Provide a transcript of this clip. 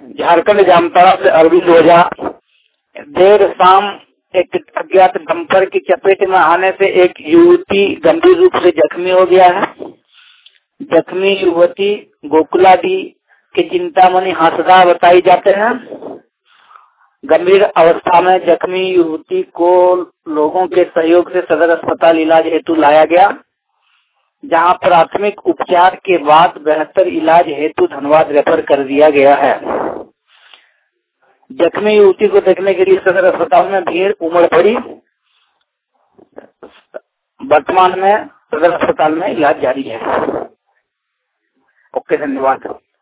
झारखंड जामताड़ा से अरविंद ओझा। देर शाम एक अज्ञात डंपर की चपेट में आने से एक युवती गंभीर रूप से जख्मी हो गया है। जख्मी युवती गोकुलाडी के चिंतामणि हासदा बताई जाते हैं। गंभीर अवस्था में जख्मी युवती को लोगों के सहयोग से सदर अस्पताल इलाज हेतु लाया गया, जहां प्राथमिक उपचार के बाद बेहतर इलाज हेतु धनबाद रेफर कर दिया गया है। जख्मी युवती को देखने के लिए सदर अस्पताल में भीड़ उमड़ पड़ी। वर्तमान में सदर अस्पताल में इलाज जारी है। ओके, धन्यवाद।